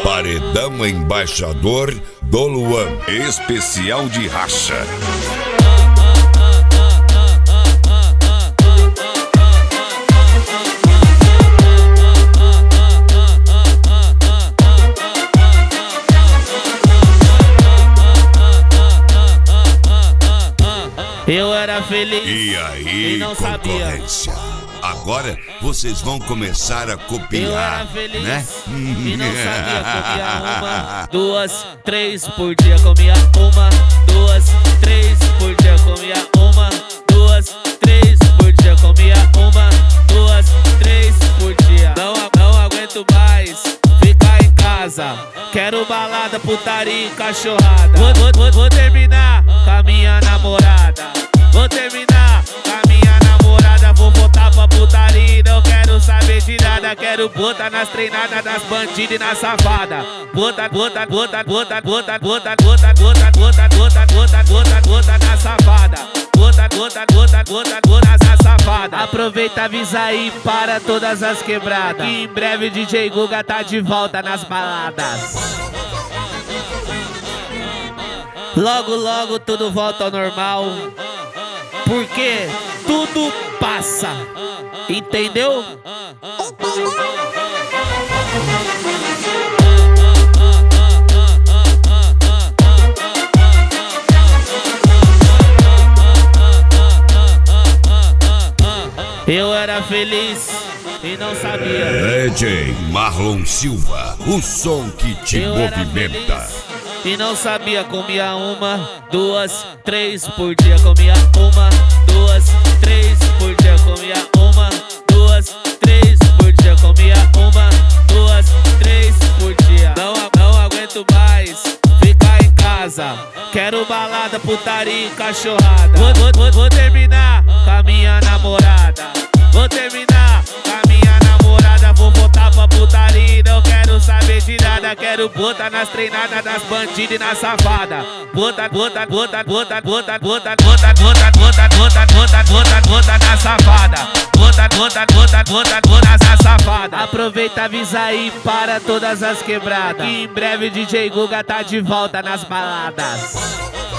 Paredão Embaixador do Luan, especial de racha. Eu era feliz E aí, e não concorrência? sabia. Agora vocês vão começar a copiar, Eu era feliz né? e não sabia. Comia uma, duas, três por dia. Comia uma, duas, três por dia. Comia uma, duas, três por dia. Comia uma, duas, três por dia. Não aguento mais ficar em casa. Quero balada, putaria e cachorrada. Vou terminar com a minha namorada. Vou terminar com a minha namorada. Vou voltar pra putaria e não quero saber de nada. Quero botar nas treinadas das bandidas e na safada. Bota na safada. Bota na safada. Aproveita, avisa aí para todas as quebradas que em breve DJ Guga tá de volta nas baladas. Logo, logo tudo volta ao normal, porque tudo passa, entendeu? Eu era feliz e não sabia. DJ Marlon Silva, o som que te movimenta. E não sabia, comia uma, duas, três por dia. Comia uma, duas, três por dia. Comia uma, duas, três por dia. Comia uma, duas, três por dia. Não aguento mais ficar em casa. Quero balada, putaria e cachorrada. Vou terminar com a minha namorada. Vou terminar com a minha namorada. Vou voltar pra putaria e não quero saber de nada. Quero botar nas treinadas das bandidas e na safada. Bota na safada. Bota na safada. Aproveita, avisa aí para todas as quebradas que em breve DJ Guga tá de volta nas baladas.